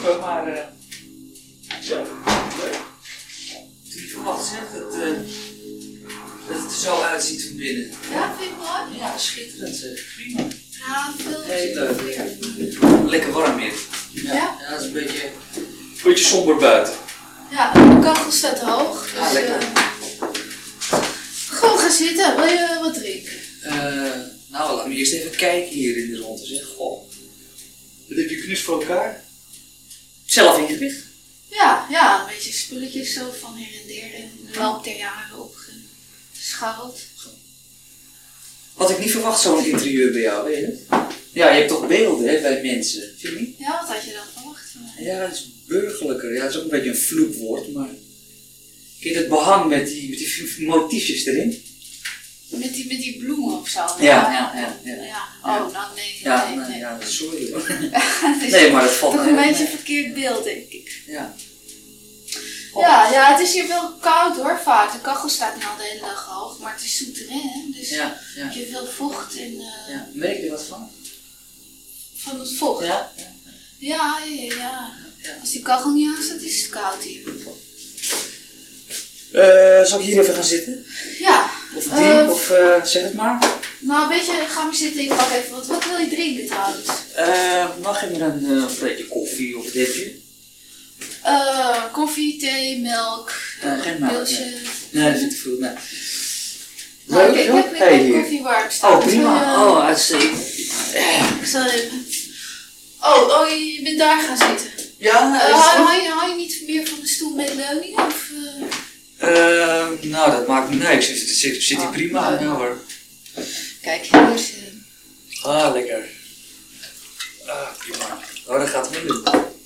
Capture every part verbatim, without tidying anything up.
open, maar... Uh, zo, leuk. Ik verwacht zeg dat, uh, dat het er zo uitziet van binnen. Ja, vind je het mooi? Ja, schitterend zeg. Prima. Ja, veel heel leuk. Weer. Lekker warm hier. Ja? Ja? Ja, dat is een beetje, een beetje somber buiten. Ja, de kachel staat hoog. Dus, ah, lekker. Uh, gewoon gaan zitten. Wil je wat drinken? Uh, nou, laat me eerst even kijken hier in de ronde zeg. Goh. Wat heb je knus voor elkaar? Zelf ingericht? Ja, ja, een beetje spulletjes zo van her en der. En de lamp der jaren opgescharreld. Had ik niet verwacht zo'n interieur bij jou, weet je het? Ja, je hebt toch beelden hè, bij mensen, vind je niet? Ja, wat had je dan verwacht van mij? Ja, het is burgerlijker. Ja, dat is ook een beetje een vloekwoord, maar... Kijk, dat behang met die, met die motiefjes erin. Met die, met die bloemen of zo? Ja, ja, ja. ja. ja. Oh, nou nee, ja, nee, nee, nee. Ja, sorry hoor. Het is nee, maar dat valt toch me een beetje mee. een verkeerd beeld, denk ik. Ja. Oh. Ja, ja, het is hier wel koud hoor, vaak. De kachel staat nu al de hele dag hoog, maar het is souterrain, dus ja, ja. je hebt veel vocht en... Uh, ja. Merk je er wat van? Van het vocht? Ja. Ja, ja, ja, ja. ja. Als die kachel niet aan staat, is het koud hier. Uh, zal ik hier even gaan zitten? Ja. Of die, uh, of uh, zeg het maar. Nou, weet je, ga maar zitten, ik pak even wat. Wat wil je drinken trouwens? Uh, mag je me een uh, beetje koffie of wat heb je? Uh, koffie, thee, melk, uh, geen melk. pilsje. Nee. nee, dat vind ik veel. Nee. Nou, ik, ik heb, ik heb koffie warm staan. Oh, prima. Uh, oh, uitstekend. Ik zal even... Oh, oh, je bent daar gaan zitten. Ja, uh, hou, hou, je, hou je niet meer van de stoel met leuning? Of, uh... Uh, nou, dat maakt me... Nee, ik zit, zit, zit hier oh, prima. Ja, hoor. Kijk, hier is... Uh... Ah, lekker. Ah, prima. Oh, dat gaat het niet doen.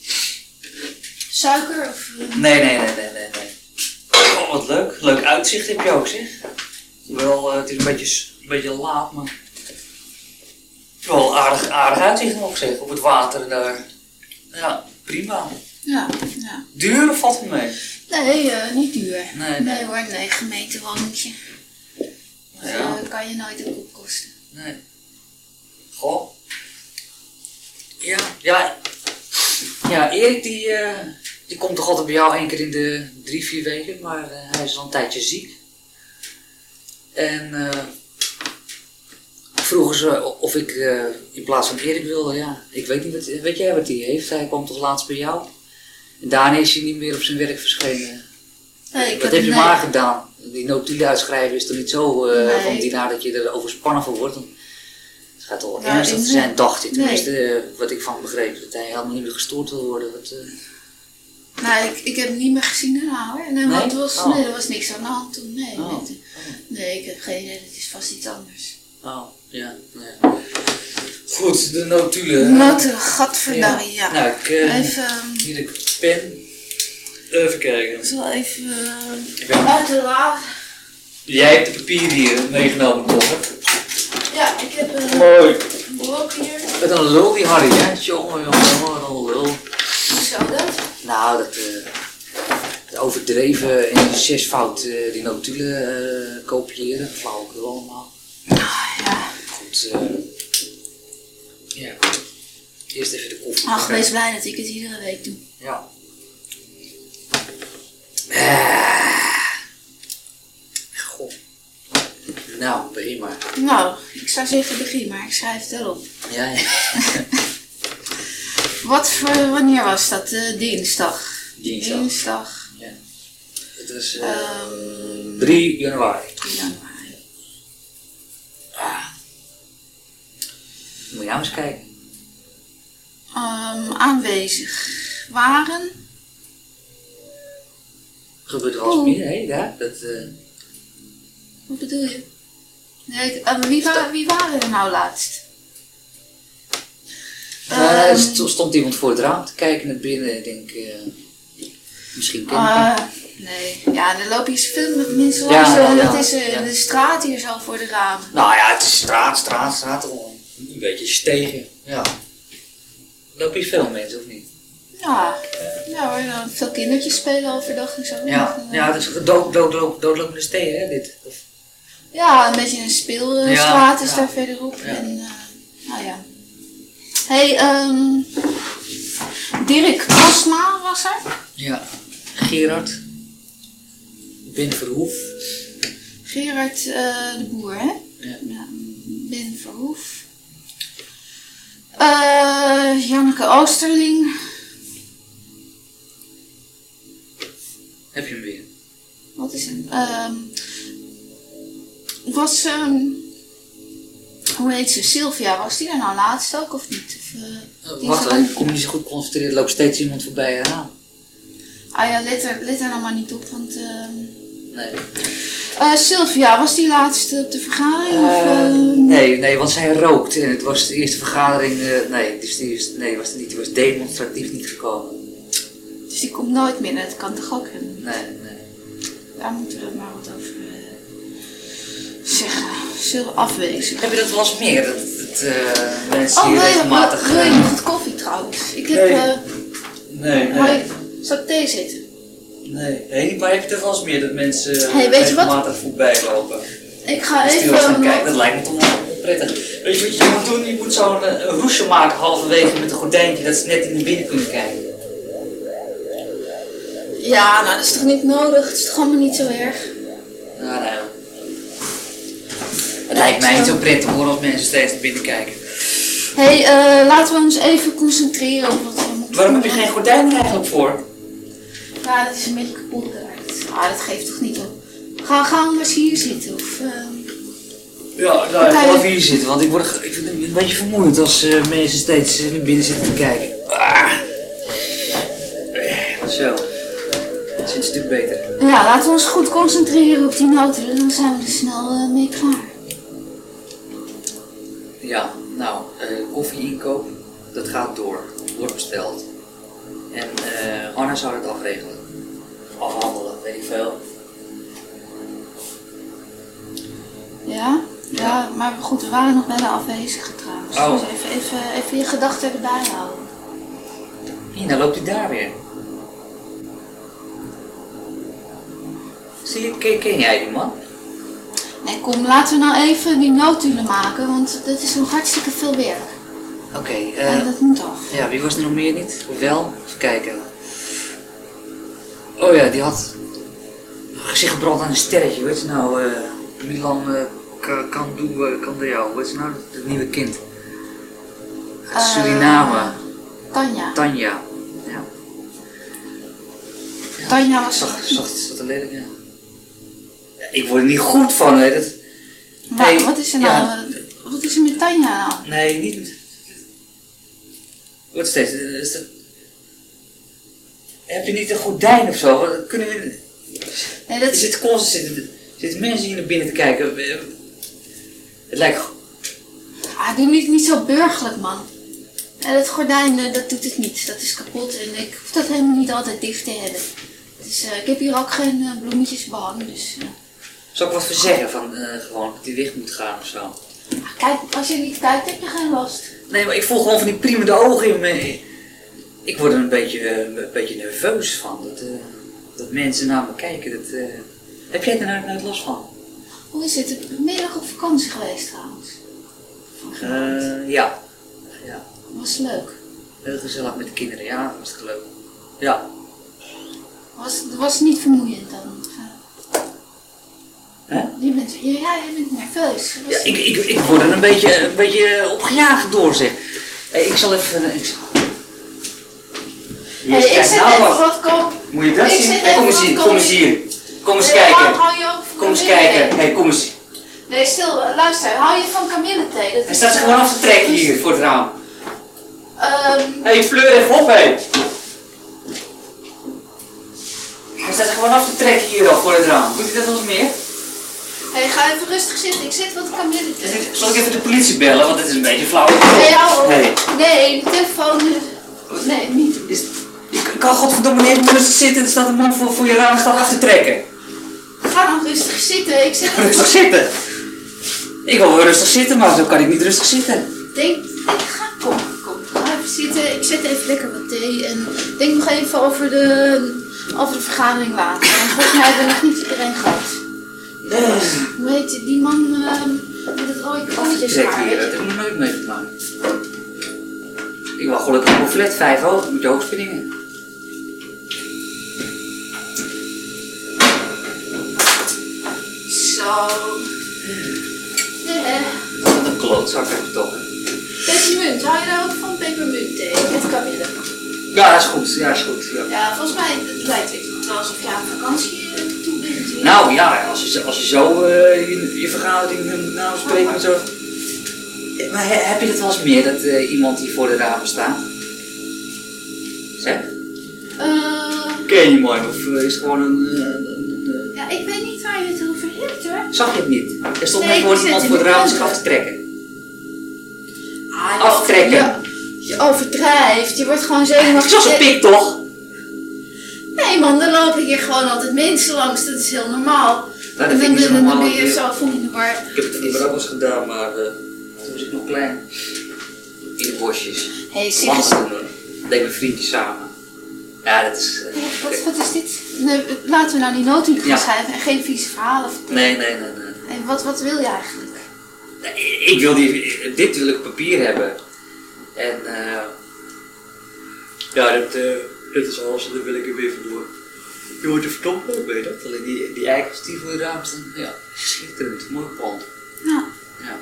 Suiker of... Uh... Nee, nee, nee, nee, nee, nee. Oh, wat leuk. Leuk uitzicht heb je ook, zeg. Wel, uh, het is een beetje, een beetje laat, maar... Wel aardig, aardig uitzicht nog, zeg. Op het water daar. Ja, prima. Ja, ja. Duur of valt het mee? Nee, uh, niet duur. Nee, nee. nee hoor, nee, gemeentewoningje. Dat ja. uh, kan je nooit een kop kosten. Nee. Goh. Ja, ja. Ja, Erik die, uh, die komt toch altijd bij jou één keer in de drie, vier weken, maar uh, hij is al een tijdje ziek. En uh, vroegen ze of ik uh, in plaats van Erik wilde, ja, ik weet niet, wat, weet jij wat hij heeft? Hij kwam toch laatst bij jou? En daarna is hij niet meer op zijn werk verschenen. Nee, ik wat heb, heb je nee. maar gedaan? Die notulen uitschrijven is toch niet zo, uh, nee, van die na dat je er overspannen voor wordt. Het gaat toch wel nou, ernstig te zijn, dacht hij. Tenminste, nee. uh, wat ik van begreep, dat hij helemaal niet meer gestoord wil worden. Wat, uh... Nou, ik, ik heb hem niet meer gezien daarna hoor. Nee, nee? Het was, Oh. nee, er was niks aan de hand toen. Nee, Oh. nee, nee, ik heb geen idee, het is vast iets anders. Oh, ja, ja. Goed, de notulen. Notulen, gadverdarrie, ja. ja. Nou, ik, uh, even, hier de pen. Even kijken. Ik zal even uh, ben... uit de la. Jij hebt de papieren hier meegenomen, toch? Ja, ik heb een Mooi. blok hier. Wat een lul die Harry, hè? Jongen, jongen, wat een lul. Hoezo dat? Nou, dat... Uh, overdreven in een zesvoud uh, die notulen uh, kopiëren. Flauwekul allemaal. Ah, ja. Goed, uh, ja. Eerst even de koffie. Ach, wees blij dat ik het iedere week doe. Ja. Ah. Goh. Nou, begin maar. Nou, ik zou zeggen begin maar, ik schrijf het erop. Ja, ja. Wat voor, wanneer was dat? Uh, dinsdag. Dinsdag. Dinsdag. Ja. Het is uh, um, drie januari. drie januari. Ah. Moet je nou eens kijken. Um, aanwezig waren. Gebeurt er wel eens meer, hè? Ja, dat... Uh... Wat bedoel je? Nee, ik, uh, wie, wa wie waren er nou laatst? Uh, um, er stond iemand voor het raam te kijken naar binnen. Ik denk, uh, misschien ken ik uh, hem. Nee, ja, er lopen hier zoveel met mensen ja, langs. ja, ja, dat is uh, ja. de straat hier zo voor de ramen. Nou ja, het is straat, straat, straat. Een beetje stegen. Ja. Lopen hier veel mensen, of niet? Ja, ja hoor, dan veel kindertjes spelen overdag en zo. Ja, ja, het is dood, dood, dood, doodlopende steden, hè, dit. Of... Ja, een beetje een speelstraat ja, is ja. daar verderop. Ja. En, uh, nou ja. Hey, um, Dirk Kosma was er. Ja. Gerard. Ben Verhoef. Gerard uh, de Boer, hè? Ja. Ja, Ben Verhoef. Uh, Janneke Oosterling. Heb je hem weer? Wat is het? Uh, was, um, hoe heet ze? Sylvia, was die er nou laatst ook of niet? Of, uh, uh, wacht, ik kom niet zo goed concentreren. Er loopt steeds iemand voorbij herhalen. Ah ja, let er, let er nou maar niet op, want... Uh, nee. Uh, Sylvia, was die laatste op de vergadering? Uh, of, uh, nee, nee, want zij rookt en het was de eerste vergadering. Uh, nee, dus die is, nee, was het niet. Die was demonstratief niet gekomen. Dus die komt nooit meer, dat kan toch ook hebben? Nee, nee. Daar moeten we maar wat over uh, zeggen. Zullen afwezen. Heb je dat wel eens meer? Dat, dat uh, mensen oh, hier nee, regelmatig... wil je nog het koffie trouwens? Ik heb... Nee. Uh, nee, nee. Maar zou ik thee zitten? Nee, nee, maar heb je er wel eens meer dat mensen uh, hey, regelmatig voorbij lopen? Ik ga dus even... gaan kijken, dat lijkt me toch wel prettig. Weet je wat je moet doen? Je moet zo'n uh, hoesje maken halverwege met een gordijntje dat ze net in de binnen kunnen kijken. Ja, nou dat is toch niet nodig? Het is toch allemaal niet zo erg? Nou, nou. Het lijkt mij niet zo prettig hoor als mensen steeds naar binnen kijken. Hé, hey, uh, laten we ons even concentreren op wat we moeten Waarom doen. heb je geen gordijn er eigenlijk voor? Ja, dat is een beetje kapot geraakt. Ah, dat geeft toch niet op. Ga, ga anders hier zitten of... Uh... Ja, nou, ik wil even hier zitten, want ik, word, ik vind het een beetje vermoeiend als uh, mensen steeds uh, naar binnen zitten te kijken. Ah. Zo. Dat is een stuk beter. Ja, laten we ons goed concentreren op die noten, dan zijn we er snel uh, mee klaar. Ja, nou, uh, koffie inkoop, dat gaat door. Wordt besteld. En uh, Anna zou het afregelen. Afhandelen, weet ik veel. Ja? Ja, maar goed, we waren nog bij de afwezigen trouwens. Oh. Dus even, even, even je gedachten erbij houden. Hier, nou loopt hij daar weer. Zie je, ken, ken jij die man? Nee, kom, laten we nou even die notulen maken, want dat is nog hartstikke veel werk. Oké, okay, uh, en dat moet af. Ja, wie was er nog meer niet? Wel, even kijken. Oh ja, die had gezicht gebrand aan een sterretje, weet je nou, uh, Milan uh, Kandu, uh, Kandejou, weet je nou, het nieuwe kind. Uit uh, Suriname. Tanja. Tanja, ja. ja. Tanja was... Zacht, zacht is dat een lelijk, ja. Ja. Ik word er niet goed van, hè. Dat... Maar, hey, wat is er nou, ja. Wat is er met Tanja nou? Nee, niet met... Wat steeds, is dat... Heb je niet een gordijn of zo? Kunnen we... Nee, dat... Er zitten constant zitten, zitten mensen hier naar binnen te kijken. Het lijkt... Ah, doe niet, niet zo burgerlijk, man. En dat gordijn, dat doet het niet. Dat is kapot en ik hoef dat helemaal niet altijd dicht te hebben. Dus uh, ik heb hier ook geen uh, bloemetjes behang, dus... Uh... Zal ik wat voor zeggen van uh, gewoon dat die weg moet gaan of zo? Ah, kijk, als je niet kijkt heb je geen last. Nee, maar ik voel gewoon van die priemende ogen in me. Ik word er een beetje, uh, een beetje nerveus van. Dat, uh, dat mensen naar me kijken. Dat, uh... Heb jij er nou nooit last van? Hoe is het? Ben je nog op vakantie geweest trouwens? Uh, ja. ja. Was leuk? Heel gezellig met de kinderen, ja, was het leuk. Ja. Was, was het niet vermoeiend dan? Hè? Je bent, ja, je bent nerveus. Ja, ik, ik, ik word er een beetje, een beetje opgejaagd door, zeg. Hey, ik zal even... Ik zal... Hey, ik zet nou even wat, kom. Moet je dat ik zien? Hey, kom eens hier, kom eens hier. Kom eens kijken. Hou, hou je ook kom eens kijken. Hey, kom eens. Nee, stil, luister. Hou je van kamillethee? Hij staat ze gewoon af te trekken hier, voor het raam. Um... Hé, hey, fleur even op, hé. Hey. Hij staat ze gewoon af te trekken hier al voor het raam. Doet hij dat wel eens meer? Hé, hey, ga even rustig zitten. Ik zit wat kamillethee. Zal ik even de politie bellen, want het is een beetje flauw. Nee, hou op. Hey. Nee, de telefoon... Nee, niet. Is... Je kan godverdomme niet even rustig zitten en er staat een man voor, voor je raam staat af te trekken. Ga dan rustig zitten. Ik zit... Rustig zitten? Ik wil wel rustig zitten, maar zo kan ik niet rustig zitten. Denk... Ik ga... Kom, kom. Ga even zitten. Ik zet even lekker wat thee en denk nog even over de... Over de vergadering later. Want volgens mij hebben we nog niet iedereen gehad. Uh, hoe heet die, die man uh, met het rode koffietjes haar? Hier, dat heb ik nog nooit meegemaakt. Ik wou gelukkig op flat vijf hoog, moet je hoog springen. Zo. Ja. Wat een klootzak heb je toch, hè? Pepermunt, hou je nou ook van pepermunt thee met kamille? Ja, is goed. Ja, is goed. Ja. Ja, volgens mij het lijkt het wel alsof je aan vakantie uh, toe bent. Ja. Nou ja, als je, als je zo uh, je, je vergadering moet naspreken en zo. Maar he, heb je dat wel eens meer, dat uh, iemand die voor de ramen staat? Zeg? Uh, Ken je man, of uh, is het gewoon een, uh, een, een... Ja, ik weet niet waar je het over hebt hoor. Zag je het niet? Er stond nee, net gewoon iemand voor de ramen zich af te trekken. Ah, je Aftrekken. Over, je, je overdrijft, je wordt gewoon zenuwachtig. Zoals een pik toch? Nee man, er lopen hier gewoon altijd mensen langs, dat is heel normaal. Nou, en dat dan, vind ik dan, niet dan normaal. ben je zo van in de war. Ik heb het vroeger ook wel eens gedaan, maar uh, toen was ik nog klein. In de bosjes. Hé, hey, zeg Lang eens. toen hoor. Dat deden mijn vriendjes samen. Ja, dat is... Uh, wat, wat is dit? Nee, laten we nou die notulen gaan Ja. schrijven en geen vieze verhalen vertellen. nee, nee, nee, nee. En wat, wat wil je eigenlijk? Nee, ik wil die, dit wil ik op papier hebben. En uh, ja, dat, uh, dat is alles, daar wil ik er weer vandoor. Je wordt er verdomd leuk mee, dat? Alleen die, die eikels die voor je raam staan, ja, schitterend, mooi pand. Ja. Ja.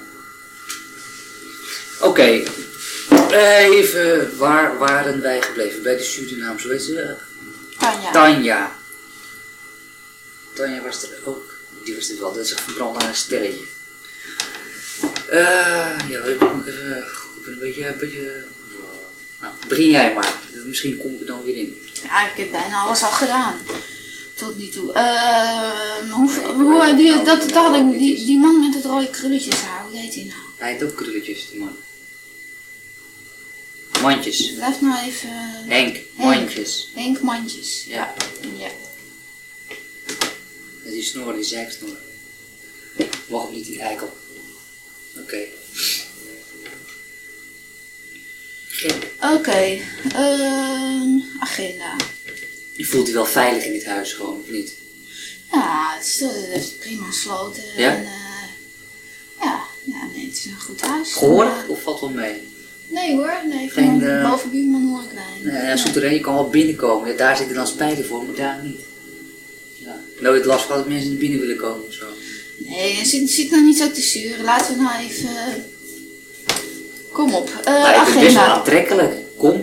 Oké, okay. Even, waar waren wij gebleven? Bij de Surinaamse, weet je? Tanja. Tanja. Tanja was er ook, die was er wel, dat is een verbrand aan een sterretje. Uh, ja, ik moet even, een beetje, een beetje, nou, begin jij maar, misschien kom ik er dan weer in. Ja, ik heb bijna alles al gedaan. Tot nu toe. Uh, hoe, hoe, die, dat, dat, die, die man met het rode krulletjes haar, hoe heet die nou? Hij heeft ook krulletjes, die man. Mandjes. Blijf nou even... Henk, Mandjes. Henk Mandjes. Ja. Ja. Die snor, die zijksnor. Mag ook niet, die eikel. Oké. Okay. Oké. Okay. Uh, agenda. Je voelt je wel veilig in dit huis gewoon, of niet? Ja, het, is, het heeft prima gesloten. Ja? En, uh, ja, ja, nee, het is een goed huis. Gehoord of valt wel mee? Nee hoor, nee, van Geen, de uh, bovenbuurman hoor ik weinig. Nee, ja, souterrain, je kan wel binnenkomen. Ja, daar zitten dan spijlen voor, maar daar niet. Ja. Nooit last gehad dat mensen niet binnen willen komen of zo. Nee, je zit, zit nou niet zo te zuren. Laten we nou even... Kom op, uh, nou, agenda. het is best wel aantrekkelijk. Kom.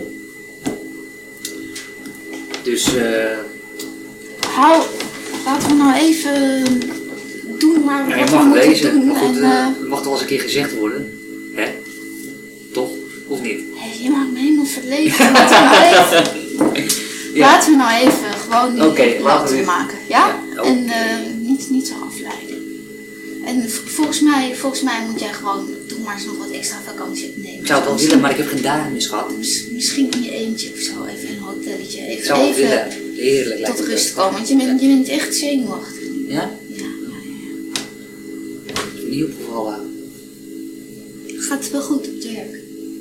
Dus, eh... Uh... Hou, laten we nou even doen waar we Ja, je wat mag we moeten lezen. doen. Maar goed, en, uh, uh, dat mag toch wel eens een keer gezegd worden. Hè? Toch? Of niet? Hey, je maakt me helemaal verlegen. Laten we nou even, ja. laten we nou even gewoon die okay, noten maken. Ja? ja okay. En uh, niet, niet zo afleiden. En volgens mij, volgens mij moet jij gewoon toch maar eens nog wat extra vakantie opnemen. Ik zou het wel willen, maar ik heb geen dagen meer schat. Misschien in je eentje of zo, even in een hotelletje. Even, ik zou het even willen. Heerlijk. tot rust komen, want je bent, je bent echt zenuwachtig. Ja? Ja, ja, ja. ja. Niet opgevallen. Gaat het wel goed op het werk?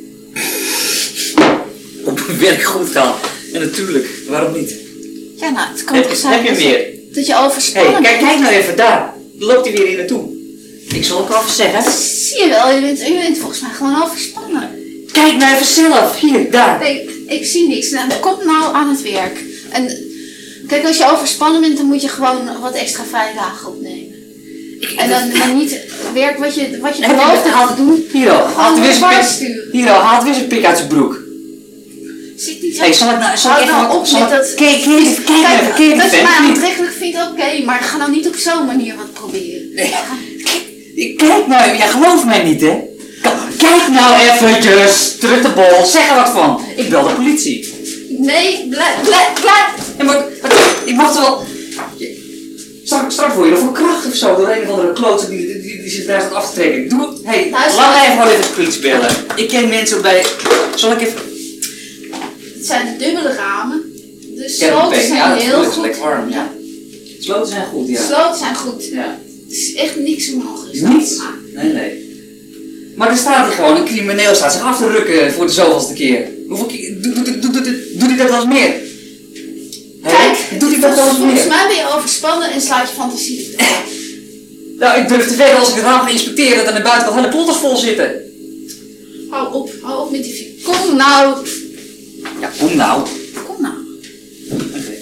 Op het werk goed gaan. Ja, natuurlijk. Waarom niet? Ja, nou, het kan heb, toch zijn heb je dat, meer? je, dat je overspannen Hé, hey, kijk, bent. kijk nou even daar. Loopt hij weer hier naartoe. Ik zal ook even zeggen. Zie je wel, je bent, je bent volgens mij gewoon overspannen. Kijk nou even zelf. Hier, daar. Nee, ik zie niks. Nou, kom nou aan het werk. En kijk, als je overspannen bent, dan moet je gewoon wat extra vijf dagen opnemen. Ik, en dan, dan niet werk wat je, wat je belooft te doen. Hier al, haalt weer zijn pik, pik uit zijn broek. Zit niet zo. Hey, zal ik nou, zal ik even nou wat op zal met ik, dat. Kijk, kijk, kijk, kijk even, kijk dat je even. mij aantrekkelijk vindt, oké, okay, maar ga nou niet op zo'n manier wat proberen. Nee, kijk, kijk nou, jij gelooft mij niet, hè? Kijk nou eventjes, terug de bol, zeg er wat van. Ik bel de politie. Nee, blijf, blijf, blijf. Ja, maar ik mag toch wel... Straks, straks word je nog voor kracht of zo door een of andere klootzak die, die, die, die zit daar af te trekken. Doe, hé, hey, laat mij even gewoon even de politie bellen. Ik ken mensen bij... Zal ik even... Het zijn dubbele ramen. De sloten sloten zijn ja, heel goed. goed. Lekker warm, ja. Sloten zijn goed, ja. Sloten zijn goed. Ja. Het is echt niks omhoog. Niets? Nee, nee. Maar er staat hier gewoon, een crimineel staat zich af te rukken voor de zoveelste keer. Hoeveel keer... Doet doe, doe, doe, doe, doe hij dat wel eens meer? Kijk, doet hij dat wel eens meer? Volgens mij ben je overspannen en slaat je fantasie. Nou, ik durf te weten als ik het raam ga inspecteren dat er naar buiten wat hele plotters vol zitten. Hou op, hou op met die fiets. Kom nou. Ja, kom nou. Kom nou. Okay.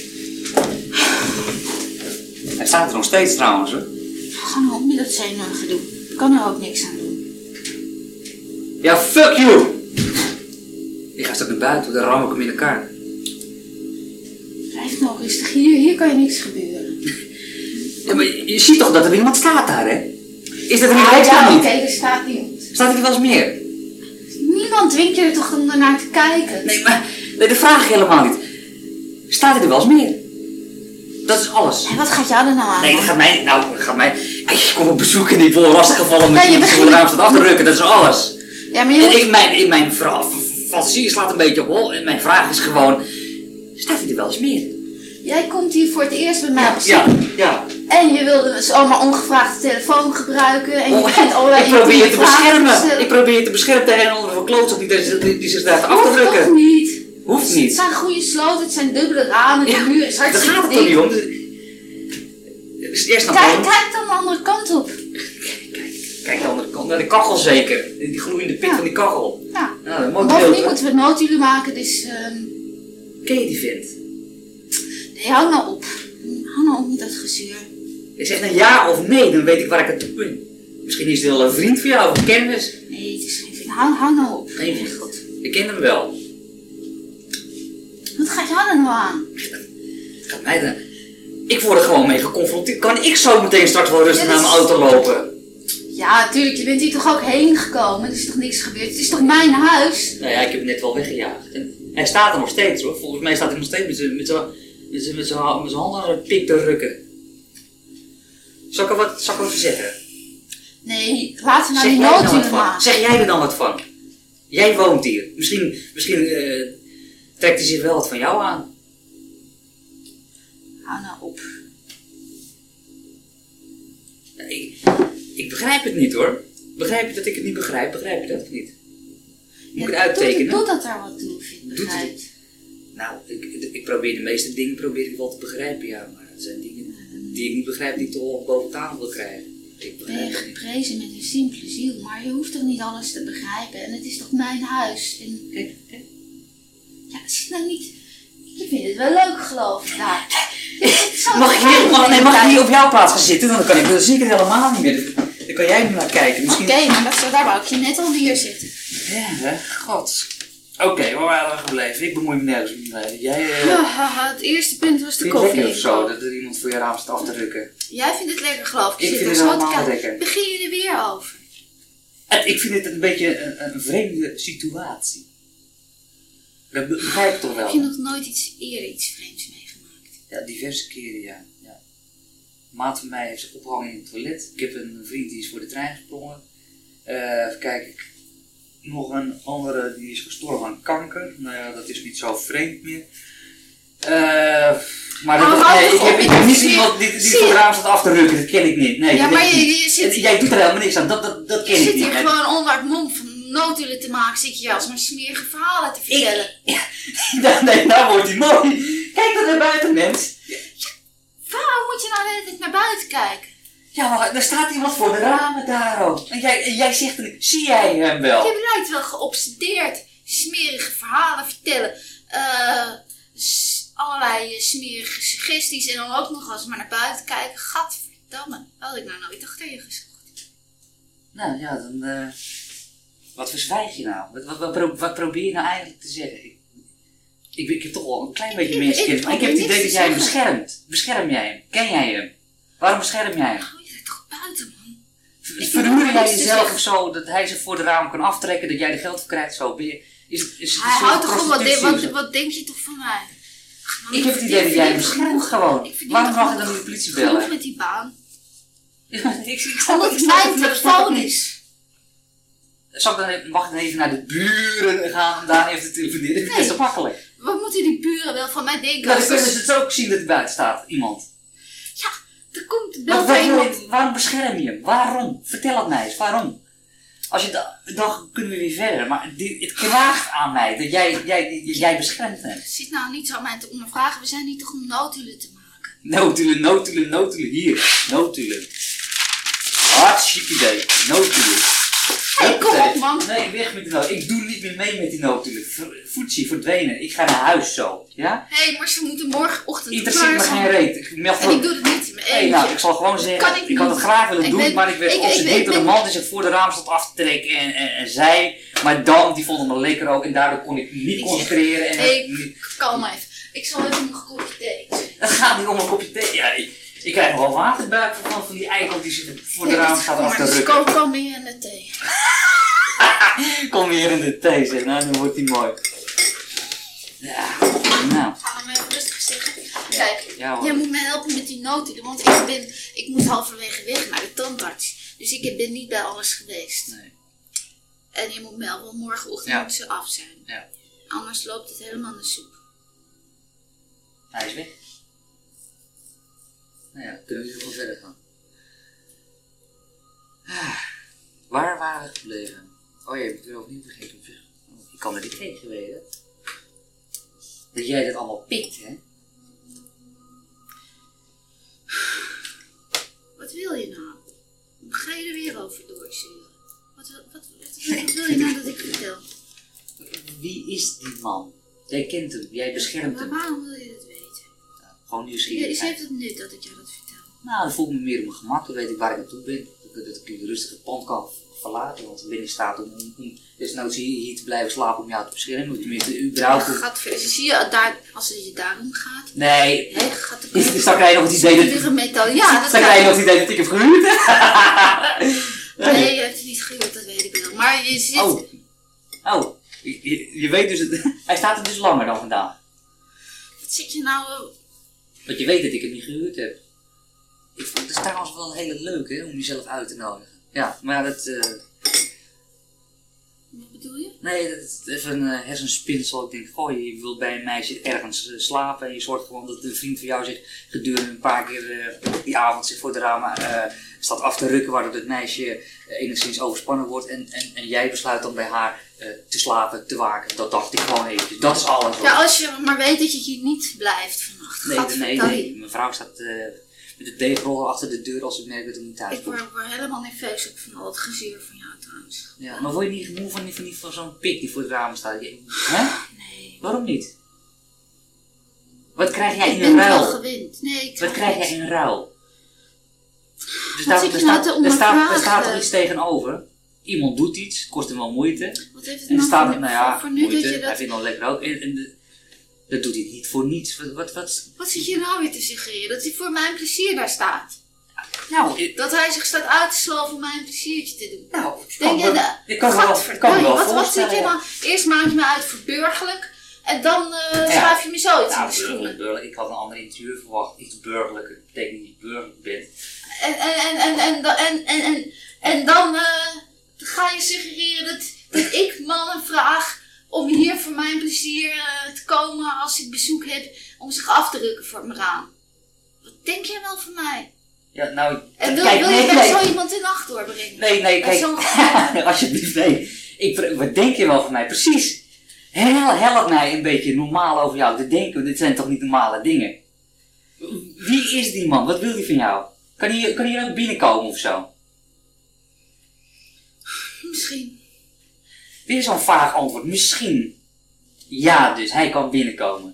Hij staat er nog steeds trouwens, hoor. Ga nou op met dat zenuwgedoe. Ik kan er ook niks aan doen. Ja, fuck you! Ik ga straks naar buiten, dan ram ik hem in elkaar. Blijf nou rustig. Hier, hier kan je niks gebeuren. Ja, maar je ziet toch dat er iemand staat daar, hè? Is dat er Ah, niet? ja, niet? oké, er staat niemand. Staat er wel eens meer? Niemand dwingt je er toch om ernaar te kijken? Nee, maar nee, dat vraag ik helemaal niet. Staat er wel eens meer? Dat is alles. En wat gaat jou er nou aan? Nee, dat gaat mij... Nou, dat gaat mij... Ik kom op bezoek en ik word lastiggevallen met Nee, je iemand die begint- voor de raam staat af te rukken. Dat is alles. Ja, maar je En moet... ik, mijn, in mijn vra- f- fantasie slaat een beetje op hol. En mijn vraag is gewoon... Staat er wel eens meer? Jij komt hier voor het eerst bij mij op bezoek. Ja, ja. En je wilde dus allemaal ongevraagd de telefoon gebruiken. En je Oh, begint allerlei ik probeer je te intieme vragen beschermen. stellen. Ik probeer je te beschermen tegen een andere klootzak die, die, die, die zich daar af te Hoeft drukken. toch niet? Hoeft Het niet. zijn goede sloten, het zijn dubbele ramen, de Ja, muur is Daar hartstikke gaat het toch niet dik. om. Dus eerst naar Kijk, boven. kijk dan de andere kant op. Kijk de andere kant, naar de kachel zeker. Die gloeiende pit Ja. van die kachel. Ja. Nou, een mooi Bovendien beeld. moeten we noodhulen maken, dus... ehm Ken je die vent? nee, hou nou op. Hou nou op met dat gezeur. Ik zeg een ja of nee, dan weet ik waar ik het toe ben. Misschien is het wel een vriend van jou of een kennis. Nee, het is geen vriend. Hou, hou nou op. Geen vriend. Goed. Ik ken hem wel. Wat gaat jou er nou aan? Gaat mij dan... Ik word er gewoon mee geconfronteerd. Kan ik zo meteen straks wel rustig Ja, naar dat mijn is- auto lopen? Ja, tuurlijk, je bent hier toch ook heen gekomen. Er is toch niks gebeurd? Het is toch mijn huis? Nou ja, ik heb hem net wel weggejaagd. En hij staat er nog steeds hoor. Volgens mij staat hij nog steeds met zijn met zijn met zijn met zijn met zijn handen aan de pik te rukken. Zal ik er wat, zal ik er wat zeggen? Nee, laten we naar Zeg die jij, er dan wat noodhulen van? maken. zeg jij er dan wat van? Jij woont hier. Misschien, misschien eh, trekt hij zich wel wat van jou aan. Hou nou op. Nou, ik, ik begrijp het niet hoor. Begrijp je dat ik het niet begrijp? Begrijp je dat of niet? Moet ik het uittekenen? Doe, doe dat daar wat toe, vind ik Doet het? begrijpt. Nou, ik, ik probeer de meeste dingen probeer ik wel te begrijpen, ja. Maar het zijn dingen die ik niet begrijp, die ik toch wel boven tafel wil krijgen. Ik Ben begrijp je het niet. geprezen met een simpele ziel, maar je hoeft toch niet alles te begrijpen. En het is toch mijn huis. En Kijk, kijk. ja, zit nou niet... Je vindt het wel leuk, geloof ik, daar. Mag ik hier, mag, nee, mag ik hier op jouw plaats gaan zitten? Dan kan ik, dan zie ik het helemaal niet meer. Dan kan jij nu naar kijken. Oké, Misschien... maar dat, daar wou ik je net al hier zitten. Ja, hè? God. Oké, waar waren we gebleven? Ik bemoei me nergens mee. Jij, eh... Ja, het eerste punt was de vind je het koffie. lekker of zo, dat er iemand voor je raam staat af te rukken? Jij vindt het lekker, geloof ik. Je Ik zit vind er het zo te helemaal kijken. lekker. Begin je er weer over? Het, ik vind het een beetje een, een vreemde situatie. Dat be- begrijp ik toch wel? Heb je nog nooit iets eerder iets vreemds meegemaakt? Ja, diverse keren, ja. ja. Een maat van mij heeft zich opgehangen in het toilet. Ik heb een vriend die is voor de trein gesprongen. Eh, even kijken. Nog een andere die is gestorven aan kanker. Nou ja, dat is niet zo vreemd meer. Eh, maar dat, Oh, hou nee, toch ik heb, op, ik ik heb niet zie- iemand die, die zie voor de je- raam staat af te rukken. Dat ken ik niet. Nee, Ja, dat maar weet ik je- niet. je zit- En jij doet er helemaal niks aan. Dat, dat, dat ken Je ik zit niet. hier Nee. gewoon onder het mom van noodhulen te maken. Zit je alsmaar smerige verhalen te vertellen. Ja, nee, nou wordt hij mooi. Kijk dan naar buiten, mens. Waarom moet je nou de hele tijd naar buiten kijken? Ja, maar er staat iemand voor de ramen daar ook. En jij, en jij zegt, dan, zie jij hem wel? Je lijkt wel geobsedeerd. Smerige verhalen vertellen. Eh, s- allerlei smerige suggesties. En dan ook nog als maar naar buiten kijken. Gadverdamme. Dat had ik nou nooit achter je gezocht. Nou ja, dan... eh, wat verzwijg je nou? Wat, wat, wat, pro- wat probeer je nou eigenlijk te zeggen? Ik, ik, ik heb toch wel een klein beetje Ik- mensenkennis. ik Maar ik heb het probeer idee niks dat te jij hem zeggen. beschermt. Bescherm jij hem? Ken jij hem? Waarom bescherm jij hem? Hou je er toch buiten, man? Ik Verhuur probeer jij niks te jezelf zeggen. of zo dat hij zich voor de raam kan aftrekken, dat jij er geld voor krijgt? Zo, ben je, is, is, is, Hij is houdt toch op, wat, de- prostitutie of wat, zo? wat denk je toch van mij? Man, Ik heb het idee dat jij hem beschermt gewoon. Ik verdien Waarom toch mag je nog dan niet de politie genoeg bellen? met die baan. Ja, ik, ik snap Omdat ik het snap mijn dat snap ik telefoon niet. is. Zal ik dan even, mag ik dan even naar de buren gaan om daar even te telefoneren? Dat is Nee. best wel makkelijk. Wat moeten die buren wel van mij denken? Nou, dan Als kunnen er- ze het ook zien dat er buiten staat, iemand. Ja, er komt Wat, wel wat- iemand. waarom bescherm je hem? Waarom? Vertel het mij eens, waarom? Als je da- dan kunnen we weer verder, maar die, het knaagt aan mij dat jij, jij, jij beschermt hem. Zit nou niet zo mij te ondervragen. We zijn niet toch om noodhulen te maken. Notulen, notulen, notulen, hier, notulen. Hartstikke idee, notulen. Hey, kom op, man. Nee, ik weg met die noot. Ik doe niet meer mee met die noodtulen. Voetsie, verdwenen. Ik ga naar huis zo. Ja? Hé, hey, maar ze moeten morgenochtend interesseert me geen reet. Ik, en voor... ik doe het niet in mijn hey, nou, ik zal gewoon zeggen, ik, ik had het graag willen ik doen, weet, maar ik werd geobsedeerd door de man die zich voor de raam stond af te trekken en, en, en zei. Maar dan, die vond me lekker ook en daardoor kon ik niet ik concentreren. Zeg, en hey, niet... kalm maar even. Ik zal even nog een kopje thee. Het gaat niet om een kopje thee. Ja, ik, ik krijg nog wel waterbuik van, van die eikel die zich voor de raam staat af te rukken. Kom, kom hier in de thee. Kom hier in de thee, zeg. Nou, dan wordt die mooi. Ja, nou. Ga hem even rustig zeggen. Kijk, ja, jij moet me helpen met die noten, want ik, ben, ik moet halverwege weg naar de tandarts. Dus ik ben niet bij alles geweest. Nee. En je moet me helpen, morgenochtend ja. moeten ze af zijn. Ja. Anders loopt het helemaal naar soep. Hij is weg. Nou ja, kunnen we nu gewoon verder gaan. Ah, waar waren we gebleven? Oh ja, ik heb het weer overnieuw vergeten. Ik kan er niet tegen weten. Dat jij dat allemaal pikt, hè? Wat wil je nou? Ga je er weer over doorzuren? Wat, wat, wat, wat, wat wil je nou dat ik vertel? Wie is die man? Jij kent hem, jij beschermt maar hem. Maar waarom wil je dat weten? Ja, gewoon nieuwsgierig. Ja, heeft het nut dat ik jou dat vertel? Nou, dan voel ik me meer op mijn gemak. Dan weet ik waar ik naartoe ben. Dat, dat ik rustig het pand kan verlaten. Want ik ben in staat om, om, om desnoods hier, hier te blijven slapen om jou te beschermen. Tenminste, überhaupt. Ja, gaat, zie je, daar, als het je daarom gaat? Nee. Nee, gaat het is, dan krijg je nog het idee dat... Weer een metaal. Ja, dat dan krijg je nog het idee dat ik heb gehuurd. nee, nee, je hebt het niet gehuurd, dat weet ik wel. Maar je zit... Oh, oh. Je, je weet dus... Het, hij staat er dus langer dan vandaag. Wat zit je nou... Want je weet dat ik het niet gehuurd heb. Ik vond het trouwens wel een hele leuk, hè, om jezelf uit te nodigen. Ja, maar dat... Uh... Wat bedoel je? Nee, dat is even een uh, hersenspinsel. Ik denk, goh, je wilt bij een meisje ergens uh, slapen en je zorgt gewoon dat een vriend van jou zich gedurende een paar keer uh, die avond zich voor de ramen uh, staat af te rukken, waardoor het meisje uh, enigszins overspannen wordt en, en, en jij besluit dan bij haar uh, te slapen, te waken. Dat dacht ik gewoon eventjes. Dat is alles. Ja, als je maar weet dat je hier niet blijft vannacht. Nee, nee, nee, nee. Mijn vrouw staat... Uh, met de deegroller achter de deur als ik merk dat ik niet thuis ik word. Ik word helemaal nerveus ook van al het gezeur van jou trouwens. Ja, maar word je niet moe van, van, van zo'n pik die voor het raam staat? Hè? Nee. Waarom niet? Wat krijg jij ik in ruil? Ik ben wel gewend. Nee, ik Wat krijg jij in ruil? Er staat, er, staat, er, staat, er staat er iets tegenover. Iemand doet iets, kost hem wel moeite. Wat heeft het en nou staat, voor, nou ja, voor nu moeite, dat je dat... hij vindt het lekker ook. En, en de, dat doet hij niet voor niets. Wat, wat, wat... wat zit je nou weer te suggereren? Dat hij voor mijn plezier daar staat. Nou, ik... Dat hij zich staat uit te sloven om mij een pleziertje te doen. Nou, ik denk kan, je, me, ik kan, wel, ik kan me wel wat, voorstellen. Wat zit je nou? Eerst maak je me uit voor burgerlijk. En dan uh, ja. schuif je me zoiets ja, in de schoenen. Burgerlijk. Ik had een ander interview verwacht. Iets burgerlijk. Dat betekent niet dat je burgerlijk bent. En, en, en, en, en, en, en, en, en dan uh, ga je suggereren dat, dat ik mannen vraag om hier voor mijn plezier uh, te komen als ik bezoek heb. Om zich af te rukken voor mijn raam. Wat denk jij wel van mij? Ja, nou... En wil, kijk, wil je nee, bij nee. zo iemand de nacht doorbrengen? Nee, nee, kijk. Alsjeblieft, nee. Ik, wat denk je wel van mij? Precies. Hel, help mij een beetje normaal over jou te denken. Dit zijn toch niet normale dingen? Wie is die man? Wat wil hij van jou? Kan hij, kan hij ook binnenkomen of zo? Misschien. Weer zo'n vaag antwoord. Misschien. Ja, dus hij kan binnenkomen.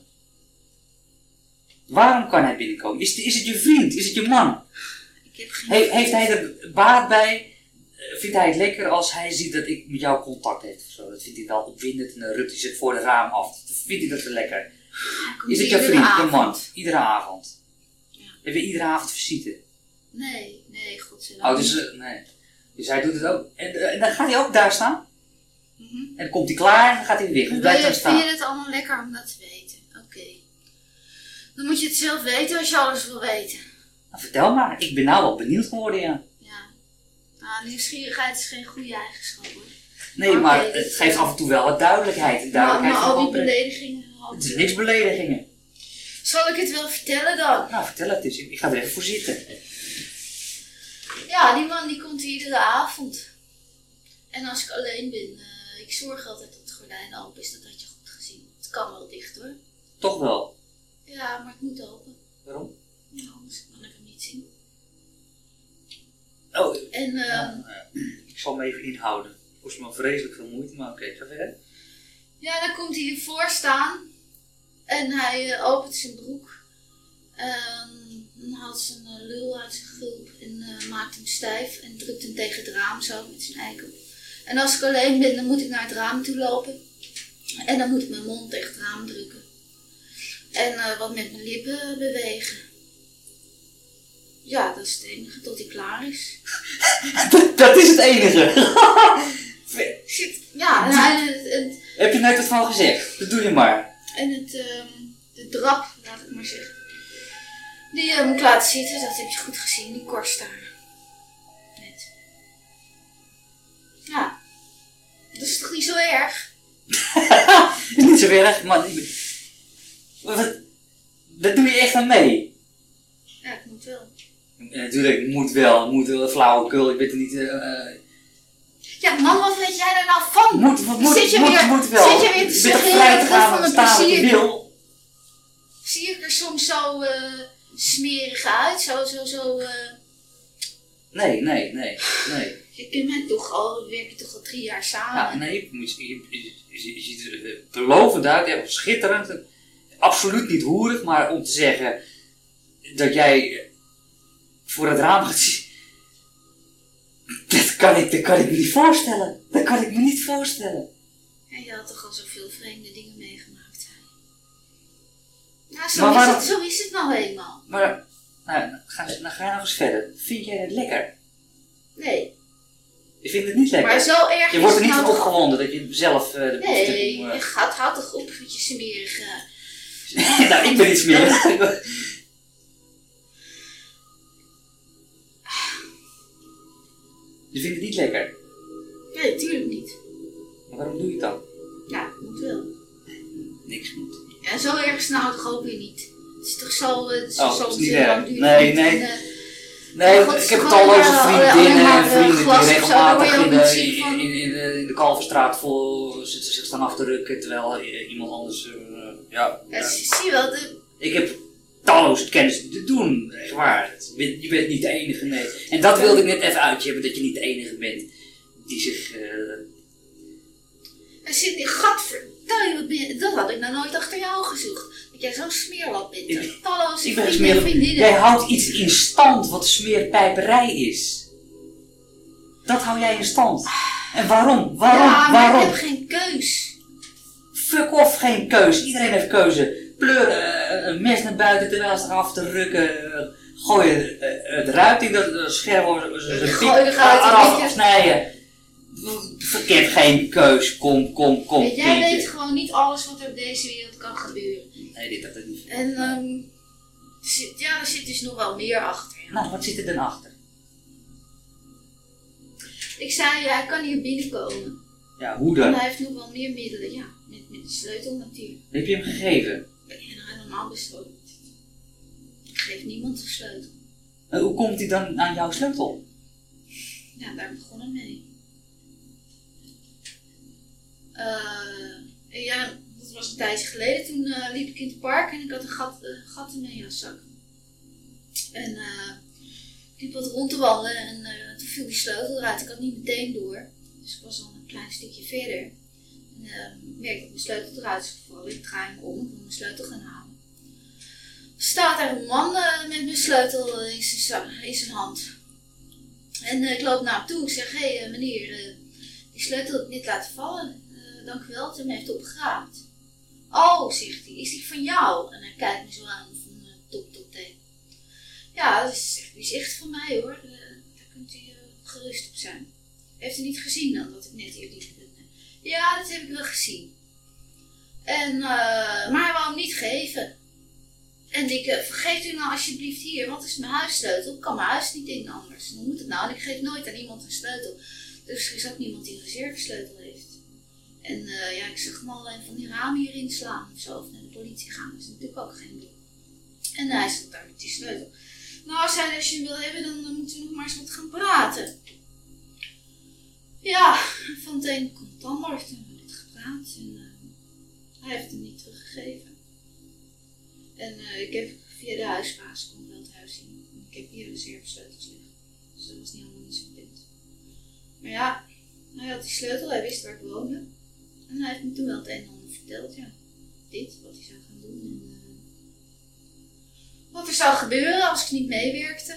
Waarom kan hij binnenkomen? Is het, is het je vriend? Is het je man? Ik heb geen He, heeft hij er baat bij? Vindt hij het lekker als hij ziet dat ik met jou contact heb? Of zo? Dat vindt hij wel opwindend en dan rukt hij zich voor de raam af. Vindt hij dat wel lekker? Is het je vriend, je man? Iedere avond? Ja. Heb je iedere avond visite? Nee, nee, godzijdank. Oh, dus, uh, nee. Dus hij doet het ook. En, uh, en dan gaat hij ook daar staan? Mm-hmm. En dan komt hij klaar en dan gaat hij weg. Dan blijft hij staan. Vind je het allemaal lekker om dat te weten? Oké. Okay. Dan moet je het zelf weten als je alles wil weten. Nou, vertel maar. Ik ben nou wel benieuwd geworden, ja. Ja. Nou, nieuwsgierigheid is geen goede eigenschap, hoor. Nee, maar, maar het geeft af en toe wel wat duidelijkheid. duidelijkheid maar, maar al die beledigingen... Het is niks beledigingen. Zal ik het wel vertellen dan? Nou, vertel het eens. Ik ga er even voor zitten. Ja, die man die komt hier iedere avond. En als ik alleen ben, uh, ik zorg altijd dat het gordijn open is. Dat had je goed gezien. Het kan wel dicht, hoor. Toch wel? Ja, maar het moet open. Waarom? Nou, anders kan ik hem niet zien. Oh. En, uh, ja, ik zal hem even inhouden. Kost me vreselijk veel moeite, maar oké, okay, ga verder. Ja, dan komt hij ervoor staan. En hij uh, opent zijn broek. Um, dan haalt zijn uh, lul uit zijn gulp. En uh, maakt hem stijf. En drukt hem tegen het raam zo met zijn eikel. En als ik alleen ben, dan moet ik naar het raam toe lopen. En dan moet ik mijn mond tegen het raam drukken. En uh, wat met mijn lippen bewegen. Ja, dat is het enige tot hij klaar is. Dat is het enige. Ja, en hij, het, het, heb je net wat van gezegd? Dat doe je maar. En het, um, de drap, laat ik maar zeggen. Die uh, moet ik laten zitten, dat heb je goed gezien, die korst daar. Net. Ja. Dat is toch niet zo erg? Is niet zo erg, man. Wat, dat doe je echt aan mee? Ja, ik moet wel. Ja, natuurlijk, moet wel. Moet wel flauwekul. Ik weet het niet... Uh, Ja, man, wat weet jij er nou van? Moet, moet, moet, zit je moet, weer, moet wel. Zit je weer te zeggen, je bent vrij te gaan van en staan wat je wil. Zie ik er soms zo uh, smerig uit? Zo, zo, zo... Uh... Nee, nee, nee, nee. Je kent mij toch al, we werken toch al drie jaar samen? Ja, nee, je, je, je, je, je ziet er belovend uit, ja, schitterend. Absoluut niet hoerig, maar om te zeggen dat jij voor het raam gaat zien... Dat kan, ik, dat kan ik me niet voorstellen. Dat kan ik me niet voorstellen. Ja, je had toch al zoveel vreemde dingen meegemaakt, zei je. Nou, zo, maar is waarom... het, zo is het nou eenmaal. Maar, nou, ga, nou, ga je nog eens verder. Vind jij het lekker? Nee. Je vindt het niet lekker? Maar zo erg je wordt er is niet het van nou opgewonden dat je zelf... Uh, de nee, stuk, uh... je gaat, houd toch op met je smerige... nou, ik ben niet smerig. Je vindt het niet lekker? Nee, tuurlijk niet. Maar waarom doe je het dan? Ja, het moet wel. Nee, niks moet. Ja, zo erg is nou toch ook weer niet. Het is toch zo... Het is oh, zo het is niet erg. duur. Nee, nee. En, uh, nee, God, ik heb gewoon, talloze ja, vriendinnen ja, en vrienden die glas of zo, regelmatig daar in word je ook de, niet ziek van. in, in, in, de, in de Kalverstraat vol zitten zich staan af te rukken terwijl iemand anders... Uh, ja, ja, ja. zie je wel, de... Ik heb talloze kennis te doen, echt waar. Je bent niet de enige, nee. En dat wilde ik net even uitje dat je niet de enige bent die zich... Uh... Er zit die gadverdamme, dat had ik nou nooit achter jou gezocht. Dat jij zo'n smeerlap bent. Ik, talloze ik ben vrienden en vriendinnen. Jij houdt iets in stand wat smeerpijperij is. Dat hou jij in stand. En waarom? Waarom? Ja, maar waarom? ik heb geen keus. Fuck off, geen keus. Iedereen heeft keuze. Pleur uh, een mes naar buiten terwijl ze af te rukken. Uh, gooi uh, het ruit in dat uh, scherm. Gooi de ruit afsnijden. Ik heb geen keus. Kom, kom, kom. Weet, jij weet gewoon niet alles wat er op deze wereld kan gebeuren. Nee, dit had ik niet. En um, zit, ja, er zit dus nog wel meer achter. Ja. Nou, wat zit er dan achter? Ik zei, hij kan hier binnenkomen. Ja, hoe dan? En hij heeft nog wel meer middelen, ja. Met, met de sleutel natuurlijk. Heb je hem gegeven? Ja, helemaal besloten. Ik geef niemand de sleutel. En hoe komt hij dan aan jouw sleutel? Ja, daar begon het mee. Uh, ja, dat was een tijdje geleden. Toen uh, liep ik in het park en ik had een gat, uh, gat in mijn jaszak. En uh, ik liep wat rond te wandelen en uh, toen viel die sleutel eruit. Ik had niet meteen door. Dus ik was al een klein stukje verder. En uh, merkte dat mijn sleutel eruit is gevallen. Ik draai me om en wil mijn sleutel gaan halen. Er staat er een man uh, met mijn sleutel in zijn, in zijn hand. En uh, ik loop naar hem toe. Ik zeg, hé hey, uh, meneer, uh, die sleutel heb ik net laten vallen. Uh, dank u wel dat u me heeft opgeraapt. Oh, zegt hij, is die van jou? En hij kijkt me zo aan van uh, top tot teen. Ja, dat is, die is echt van mij hoor. Uh, daar kunt u uh, gerust op zijn. Heeft u niet gezien dan dat ik net hier liep? Ja, dat heb ik wel gezien. En, uh, maar hij wou hem niet geven. En ik, uh, vergeet u nou alsjeblieft hier, want het is mijn huissleutel. Ik kan mijn huis niet in anders. Dan moet het nou. En ik geef nooit aan iemand een sleutel. Dus er is ook niemand die een reservesleutel heeft. En uh, ja, ik zag hem alleen van die ramen hierin slaan of zo. Of naar de politie gaan. Dat is natuurlijk ook geen doel. En hij stond daar met die sleutel. Nou, zei hij, als je hem wil hebben, dan, dan moeten we nog maar eens wat gaan praten. Ja, van het een komt het ander. Toen hebben we het gepraat. En uh, hij heeft hem niet teruggegeven. En uh, ik heb via de huisbaas kon wel het huis zien. Ik heb hier reservesleutels liggen. Dus dat was niet allemaal niet zo bekend. Maar ja, Hij had die sleutel, hij wist waar ik woonde. En hij heeft me toen wel het een en ander verteld, ja. Dit, wat hij zou gaan doen. En, uh, wat er zou gebeuren als ik niet meewerkte.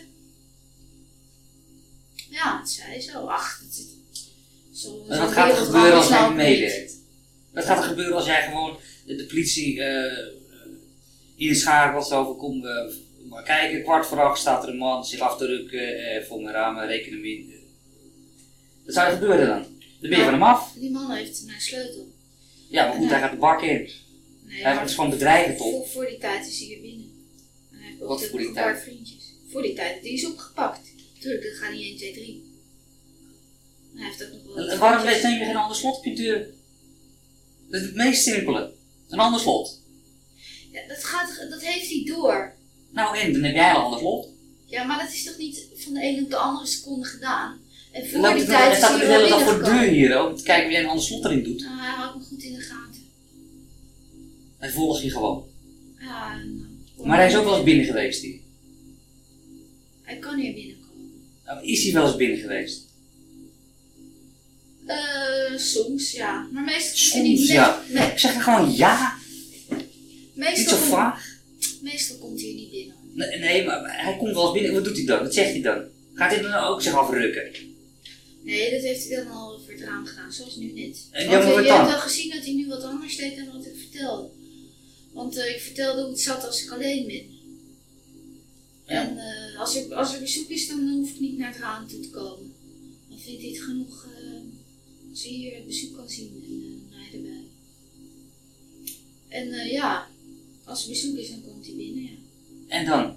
Ja, het zei zo. Ach, het zit... Zo, en wat gaat er gebeuren als jij niet meewerkt? Wat gaat er gebeuren als jij gewoon de, de politie uh, hier schakelt over kom uh, maar kijken, kwart voor acht staat er een man zich af te rukken uh, voor mijn ramen, rekenen me in. Wat zou er gebeuren dan? Dan ben je van hem af. Die man heeft mijn sleutel. Ja, maar goed, hij gaat de bak in. Nee, hij heeft gewoon bedreigen toch? Voor, voor die tijd is hij weer binnen. En hij heeft ook Wat voor die een tijd? paar vriendjes. Voor die tijd, die is opgepakt. Tuurlijk, dat gaat niet één, twee, drie. Hij heeft ook nog wel... En waarom neem je geen ander slot op je deur? Dat is het meest simpele. Een ander slot. Ja, dat, gaat, dat heeft hij door. Nou en, dan heb jij een ander slot. Ja, maar dat is toch niet van de ene op de andere seconde gedaan? En voor Nou, die hij tijd is staat hij er de wel hele dag voor de deur binnengekomen. hier, om te kijken of jij een ander slot erin doet. Nou, hij houdt me goed in de gaten. Hij volgt je gewoon. Ja, nou, Maar hij is ook wel eens binnen geweest hier. Hij kan hier binnenkomen. Nou, is hij wel eens binnen geweest? Uh, soms, ja. Maar meestal Soms, komt hij niet. ja. Nee, nee. Ik zeg er gewoon ja. Meestal Niet zo komt, vaag. meestal komt hij hier niet binnen. Nee, nee, maar hij komt wel eens binnen. Wat doet hij dan? Wat zegt hij dan? Gaat hij dan ook zich afrukken? Nee, dat heeft hij dan al voor het raam gedaan, zoals nu net. En Want ja, maar uh, wat je dan? hebt wel gezien dat hij nu wat anders deed dan wat ik vertelde. Want uh, ik vertelde hoe het zat als ik alleen ben. Ja. En uh, als, er, als er bezoek is, dan hoef ik niet naar het raam toe te komen. Dan vindt hij het genoeg uh, als hij hier het bezoek kan zien en uh, mij erbij. En uh, ja, als er bezoek is, dan komt hij binnen, ja. En dan?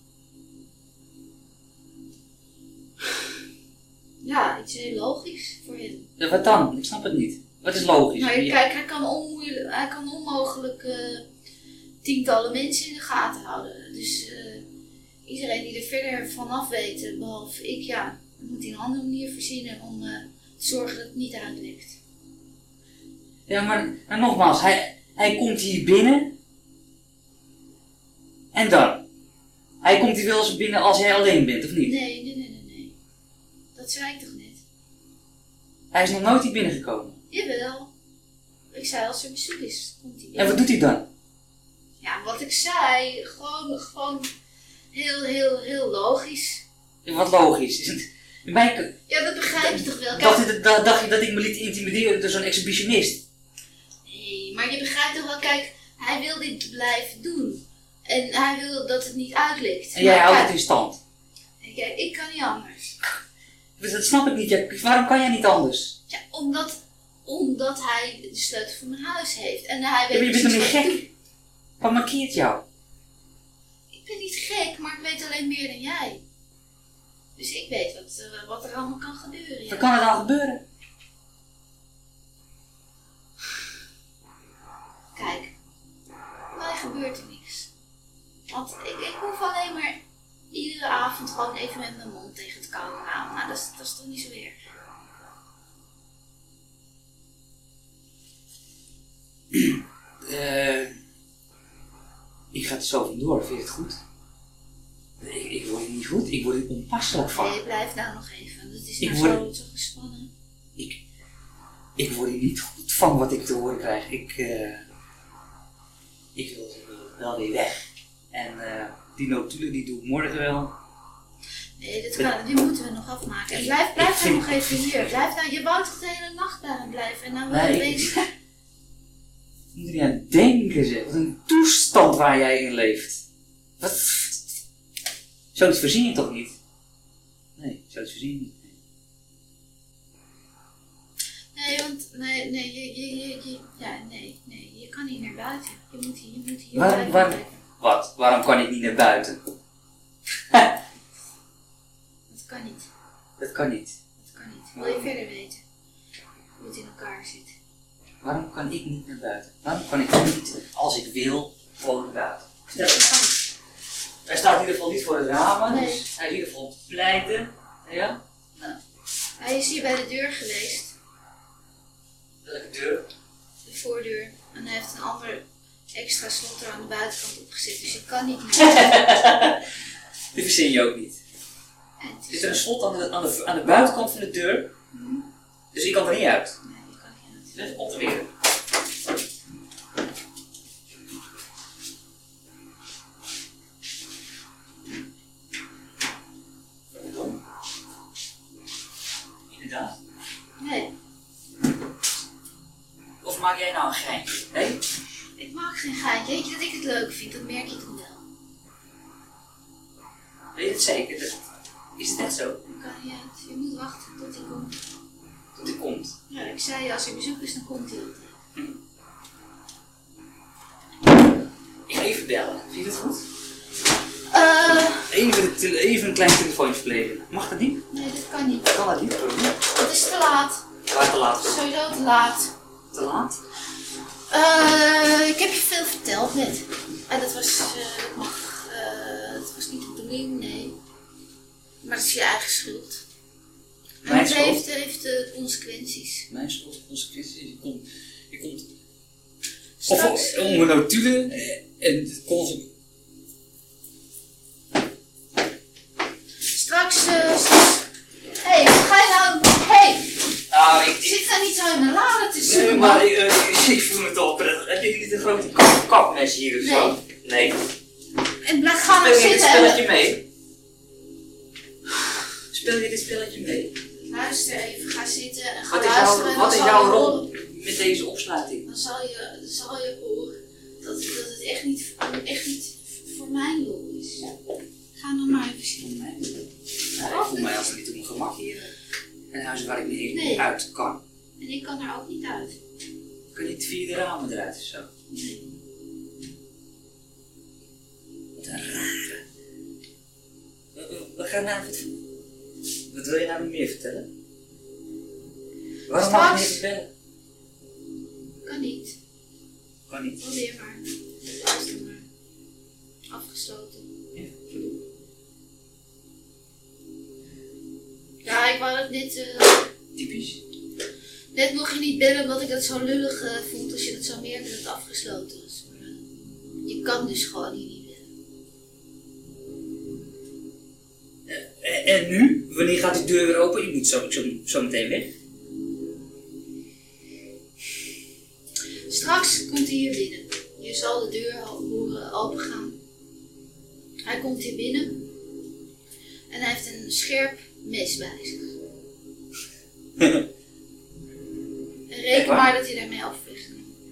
Ja, iets heel logisch voor hem. Ja, wat dan? Ik snap het niet. Wat is logisch? Nou, Je- kijk, hij kan, onmoeilijk, hij kan onmogelijk uh, tientallen mensen in de gaten houden. Dus uh, iedereen die er verder vanaf weet, uh, behalve ik, ja, moet hij een andere manier verzinnen om uh, te zorgen dat het niet uitlekt. Ja, maar, maar nogmaals, hij, hij komt hier binnen. En dan? Hij komt hier wel eens binnen als jij alleen bent, of niet? Nee, nee, nee, nee, nee. Dat zei ik toch net? Hij is nog nooit hier binnengekomen. Jawel. Ik zei als er bezoek is, komt hij binnen. En wat doet hij dan? Ja, wat ik zei, gewoon, gewoon heel, heel, heel logisch. Ja, wat logisch. Is het, mij, Ja, dat begrijp je toch wel? Kijk, dacht, je, dat- dacht je dat ik me liet intimideren door zo'n exhibitionist? nee, maar je begrijpt toch wel, kijk, hij wil dit blijven doen. En hij wil dat het niet uitlekt. En jij Maar houdt kijk, het in stand. Kijk, ik kan niet anders. Dus dat snap ik niet. Ja, waarom kan jij niet anders? Ja, omdat, omdat hij de sleutel van mijn huis heeft. En hij Ja, weet maar je bent precies toch niet wat ik gek? doe. Wat markeert jou? Ik ben niet gek, maar ik weet alleen meer dan jij. Dus ik weet wat, uh, wat er allemaal kan gebeuren. Ja. Wat kan er dan gebeuren? Kijk, mij gebeurt er niks. Want ik, ik hoef alleen maar iedere avond gewoon even met mijn mond tegen het koude raam. Nou, dat is, dat is toch niet zo erg. Uh, ik ga er zo vandoor, vind je het goed? Ik, ik word hier niet goed, ik word hier onpasselijk van. Nee, blijf nou nog even. Dat is Ik nou word- zo, zo gespannen. Ik, ik word hier niet goed van wat ik te horen krijg. Ik, uh, ik wil wel weer weg. En uh, die notulen die doe ik morgen wel. Nee, dit kan, die moeten we nog afmaken. En blijf, blijf Ik nou vind- nog even hier. Blijf nou, je wou toch de hele nacht bij hem blijven. En nou wil Nee, je ik- bezig. Ik moet er niet aan denken, zeg. Wat een toestand waar jij in leeft. Wat? Zoiets verzin je toch niet? Nee, zoiets verzin je niet. Nee, want, nee, nee, je, je, je, je, ja, nee, nee, je kan niet naar buiten. Je moet hier, je moet hier Waarom, blijven waarom, blijven. wat? Waarom kan ik niet naar buiten? Dat kan niet. Dat kan niet. Dat kan niet. Wil je verder weten hoe het in elkaar zit? Waarom kan ik niet naar buiten? Waarom kan ik niet, als ik wil, gewoon naar buiten? Stel, Dat kan niet. hij staat in ieder geval niet voor het raam, Nee. dus hij is in ieder geval pleiten. Ja? Nou, hij is hier bij de deur geweest. Welke deur? De voordeur. En hij heeft een ander extra slot er aan de buitenkant opgezet. Dus je kan niet meer. Die verzin je ook niet. En het is- Zit er een slot aan de, aan de, aan de buitenkant van de deur? Mhm. Dus Dus ik kan er niet uit. Nee, die kan niet uit. Dus observeren. Verdomme. Inderdaad. Nee, Of maak jij nou een geintje? Nee? ik maak geen geintje. Weet je dat ik het leuk vind? Dat merk je toch wel. Weet je het zeker? Dat... Is het echt zo? Dat kan niet uit. Je moet wachten tot hij komt. Tot hij komt. Ja, ik zei je, als hij bezoek is, dan komt hij altijd. Ik ga even bellen. Vind je dat goed? Eh, Even, de tele- even een klein telefoontje plegen. Mag dat niet? nee, dat kan niet. Kan dat niet? Het is te laat. Waar te laat? Het is sowieso te laat. Te laat? Eh, ik heb je veel verteld net. En dat was, eh, dat mag, eh, dat was niet de bedoeling, nee. Maar dat is je eigen schuld. En Mijn het schuld? heeft, heeft uh, consequenties. Mijn schuld, consequenties. Je komt... Je komt... Straks, Of om een notulen en het consequenties. straks, uh, straks... Hé, hey, wat ga je nou... Hé, hey, Nou, ik... ik zit daar niet zo in mijn laden te nee, zoeken, maar man. ik, uh, ik voel me toch prettig. Heb je niet een grote kap, kapmes hier of zo? Nee. En blijf gaan Speel maar je dit zitten spelletje en... mee? Speel je dit spelletje mee? Luister even, ga zitten en ga Wat is luisteren. jouw, en wat dan is zal jouw je rol horen- met deze opsluiting? Dan zal je, dan zal je horen dat, dat het echt niet, echt niet voor mijn lol is. Ga dan maar even zitten. Nee. Nou, ik voel mij als niet op mijn gemak hier. Een huis waar ik niet eens Nee. uit kan. En ik kan er ook niet uit. Kan niet via de ramen eruit of zo? Nee. Wat een rare. We, we, we gaan naar het... Wat wil je nou nog meer vertellen? Waarom mag je Straks. niet even bellen? Kan niet. Kan niet. Probeer maar. Luister maar. Afgesloten. Ja. Ja, ik wou het net... eh, Typisch. net mocht je niet bellen omdat ik het zo lullig eh, vond als je het zo merkte dat het afgesloten was. Maar eh, je kan dus gewoon hier niet bellen. En, en nu? Wanneer gaat die deur weer open? Je moet zo, zo, zo meteen weg. Straks komt hij hier binnen. Je zal de deur horen opengaan. Hij komt hier binnen. En hij heeft een scherp mes bij zich. En Echt reken waar? maar dat hij daarmee afvliegt.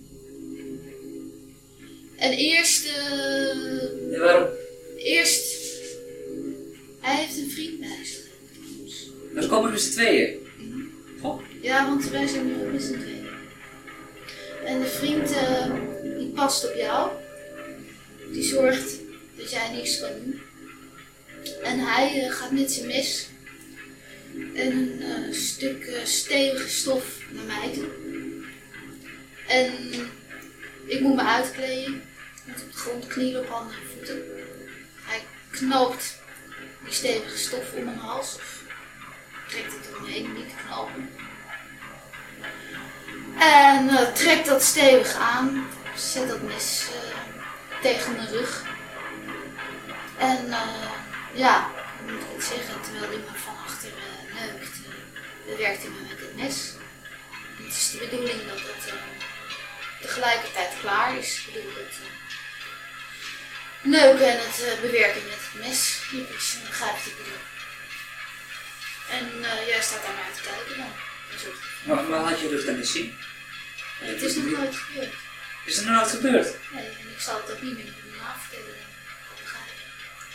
En eerst... eh, En waarom? eerst... Hij heeft een vriend bij zich. Dan komen we met z'n tweeën. Oh. Ja, want wij zijn nu ook met z'n tweeën. En de vriend eh, die past op jou. Die zorgt dat jij niks kan doen. En hij eh, gaat met zijn mes en een eh, stuk eh, stevige stof naar mij toe. En ik moet me uitkleden. Ik moet op de grond knielen op handen en voeten. Hij knoopt die stevige stof om mijn hals. Of trekt het om me heen, niet knopen. En uh, trekt dat stevig aan. Zet dat mes uh, tegen mijn rug. En uh, ja, hoe moet ik het zeggen, terwijl hij me van achter uh, neukt, uh, bewerkt hij me met het mes. En het is de bedoeling dat het uh, tegelijkertijd klaar is. Ik bedoel het uh, neuken en het uh, bewerken met het mes. Typisch, en dan grijpt hij bedoel. En uh, jij staat daar maar te kijken dan. Maar, maar had je rug dan eens zien? Nee, het is nog nooit gebeurd. Is er nou nooit gebeurd? Nee, en ik zal het ook niet meer met me afvertellen. Begrijp je?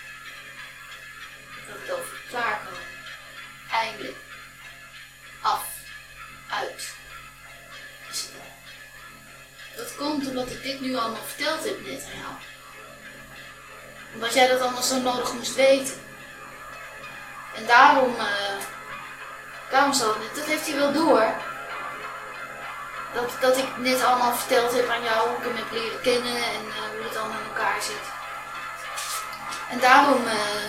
Dat het over klaarkomen. Einde. Af. Uit. Is het al. Dat komt omdat ik dit nu allemaal verteld heb net aan jou. Omdat jij dat allemaal zo nodig moest weten. En daarom, uh, daarom zal het net, dat heeft hij wel door. Dat, dat ik net allemaal verteld heb aan jou hoe ik hem heb leren kennen en uh, hoe het allemaal in elkaar zit. En daarom, uh,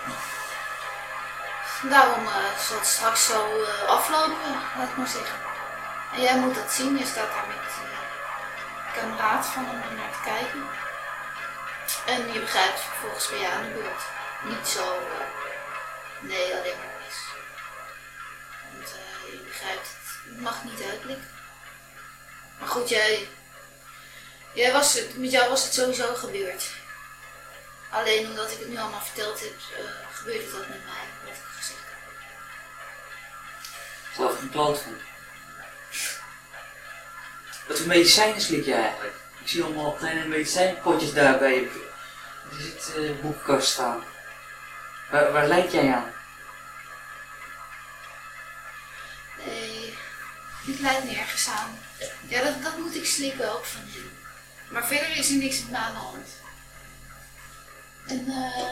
daarom uh, zal het straks zo uh, aflopen, laat ik maar zeggen. En jij moet dat zien, je staat daar met uh, een kameraad van hem om naar te kijken. En je begrijpt, vervolgens ben je aan de beurt. Niet zo, uh, nee, alleen maar mis. Want uh, je begrijpt het mag ik niet uitblikken. Maar goed, jij, jij was het, met jou was het sowieso gebeurd. Alleen omdat ik het nu allemaal verteld heb, uh, gebeurde dat met mij, wat ik gezegd heb. Ik geloof er geen kloot van. Wat voor medicijnen slik je eigenlijk? Ik zie allemaal kleine medicijnpotjes daar bij je. Er zit uh, boekenkast staan. Waar, waar lijk jij aan? Nee, ik leid nergens aan. Ja, dat, dat moet ik slikken ook van hem. Maar verder is er niks met me aan de hand. En eh...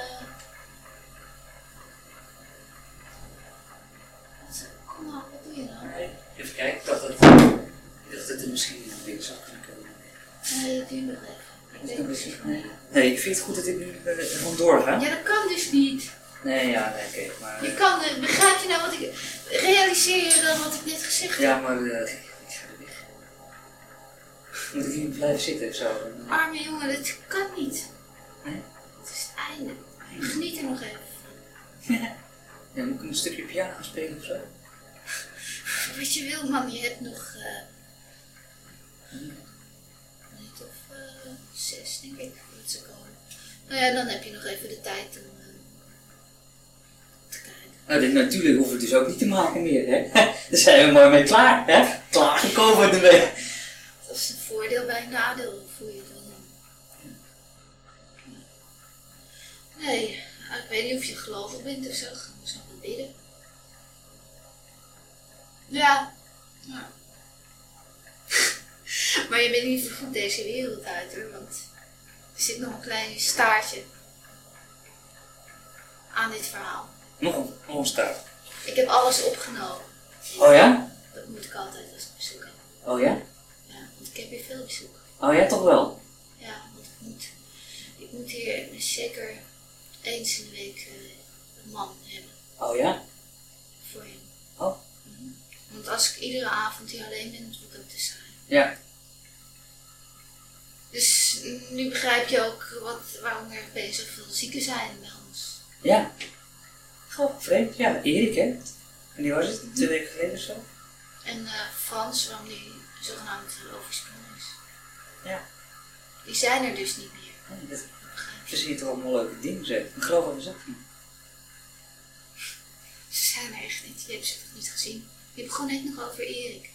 Wat, kom nou, wat doe je nou? Nee, even kijken, ik dacht dat, ik dacht dat er misschien een ding zou kunnen komen. Nee, dat doe je nog even. Ik denk dat je Nee. nee, ik vind het goed dat ik nu uh, gewoon doorga. Ja, dat kan dus niet. Nee, ja, nee, oké, okay, maar... Je kan, uh, begrijp je nou wat ik... Realiseer je dan wat ik net gezegd heb? Ja, maar uh, ik ga er weg. Moet ik hier blijven zitten of zo? Dan... Arme jongen, dat kan niet. Nee? Het is het einde. Geniet er nog even van. Ja. Ja, moet ik een stukje piano gaan spelen of zo? Wat je wil, man, je hebt nog... Uh, een minuut of uh, zes, denk ik, voordat ze komen. Nou ja, dan heb je nog even de tijd om uh, te kijken. Nou, dit natuurlijk hoeven we dus ook niet te maken meer, hè? Daar zijn we mooi mee klaar, hè? Klaargekomen ermee. Dat is een voordeel bij een nadeel, voel je het wel. Nee, ik weet niet of je gelovig bent of zo, ik moest nog wat bidden. Ja. ja. Maar je bent niet voor goed deze wereld uit hoor, want er zit nog een klein staartje aan dit verhaal. Nog een, nog een staart. Ik heb alles opgenomen. Oh ja? Dat moet ik altijd als ik bezoek heb. Oh ja? Ja, want ik heb hier veel bezoek. Oh ja, toch wel? Ja, want ik moet, ik moet hier zeker eens in de week uh, een man hebben. Oh ja? Voor hem. Oh. Mm-hmm. Want als ik iedere avond hier alleen ben, wordt het ook te saai. Ja. Dus nu begrijp je ook wat, waarom er opeens zoveel zieken zijn bij ons. Ja. Goh, vreemd. Ja, Erik hè. En die was het, twee weken geleden of zo. En uh, Frans, waarom die zogenaamd overspoeld is. Ja. Die zijn er dus niet meer. Nee, dat ze zien toch allemaal leuke dingen zeg. Ik geloof dat is ook niet. Ze zijn er echt niet. Je hebt ze toch niet gezien. Je begon net nog over Erik.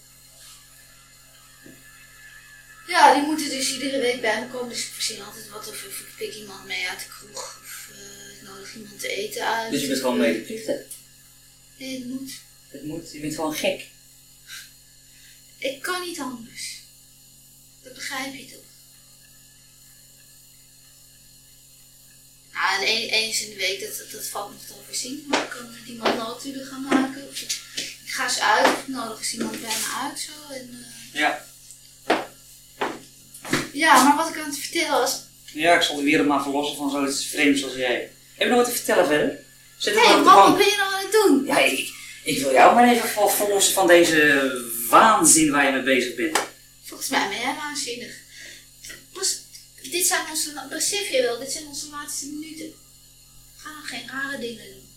Ja, die moeten dus iedere week bij me komen. Dus ik verzin altijd wat of, of ik pik iemand mee uit de kroeg. Of uh, ik nodig iemand te eten uit. Dus je bent gewoon medeplichtig? Nee, het moet. Het moet, je bent gewoon gek. Ik kan niet anders. Dat begrijp je toch? Nou, en een, eens in de week, dat, dat, dat valt nog te overzien. Maar ik kan die man noodhulen gaan maken. Of ik ga ze uit, of ik nodig eens iemand bij me uit zo. En, uh... Ja. Ja, maar wat ik aan het vertellen was... Ja, ik zal de wereld maar verlossen van zoiets vreemds als jij. Heb je nog wat te vertellen verder? Hé, hey, wat ben je nou aan het doen? Ja, ik, ik wil jou maar even verlossen van deze waanzin waar je mee bezig bent. Volgens mij ben jij waanzinnig. Pas, dit zijn onze, besef je wel, dit zijn onze laatste minuten. Ga dan geen rare dingen doen.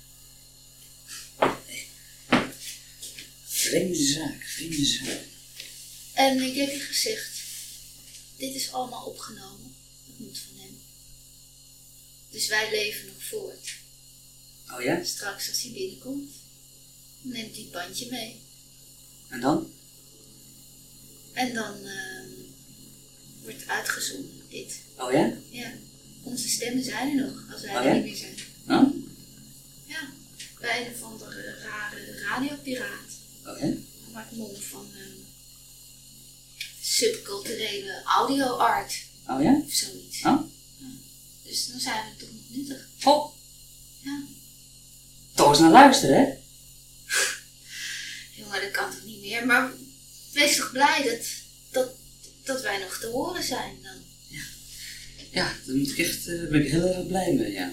Vreemde zaak, vreemde zaak. En ik heb je gezegd, dit is allemaal opgenomen. Dat moet van hem. Dus wij leven nog voort. Oh ja? Straks als hij binnenkomt, neemt hij het bandje mee. En dan? En dan uh, wordt uitgezonden, dit. Oh ja? Ja. Onze stemmen zijn er nog, als wij oh, er ja? niet meer zijn. Huh? Ja, bij een of andere rare radiopiraat. Oh ja? Maakt mond van uh, subculturele audio-art. Oh ja? Of zoiets. Oh? Ja. Dus dan zijn we toch nog nuttig. Oh! Ja. Toch eens naar luisteren, hè? Jongen, dat kan toch niet meer, maar wees toch blij dat, dat, dat wij nog te horen zijn dan. Ja, ja daar moet ik echt, uh, ben ik heel erg blij mee, ja.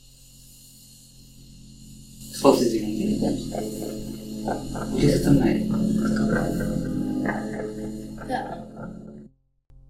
Ik geloof dat ik nog niet ben. Hoe ligt het aan mij? Ja.